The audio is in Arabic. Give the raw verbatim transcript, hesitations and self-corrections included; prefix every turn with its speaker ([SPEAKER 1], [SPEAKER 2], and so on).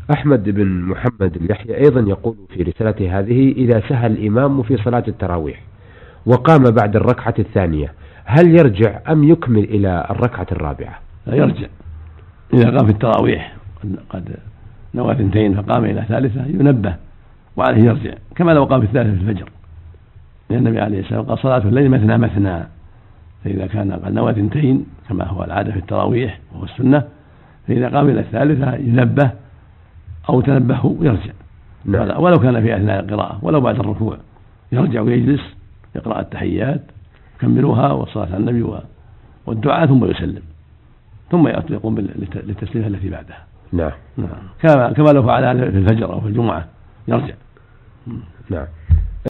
[SPEAKER 1] أحمد بن محمد اليحيى أيضا يقول في رسالته هذه: إذا سهى الإمام في صلاة التراويح وقام بعد الركعة الثانية هل يرجع أم يكمل إلى الركعة الرابعة؟
[SPEAKER 2] يرجع. إذا قام في التراويح قد نوى اثنتين فقام إلى ثالثة ينبه وعليه يرجع، كما لو قام في الثالثة في الفجر، لأن النبي عليه السلام قال: صلاة الليل مثنى مثنى. فإذا كان قد نوى اثنتين كما هو العادة في التراويح وهو السنة، فإذا قام إلى الثالثة ينبه أو تنبه يرجع. نعم. ولو كان في أثناء القراءة ولو بعد الركوع يرجع ويجلس يقرأ التحيات يكملوها والصلاة على النبي والدعاء ثم يسلم، ثم يقوم للتسليمة التي بعدها.
[SPEAKER 1] نعم.
[SPEAKER 2] نعم. كما كما لو فعل في الفجر أو في الجمعة يرجع.
[SPEAKER 1] نعم.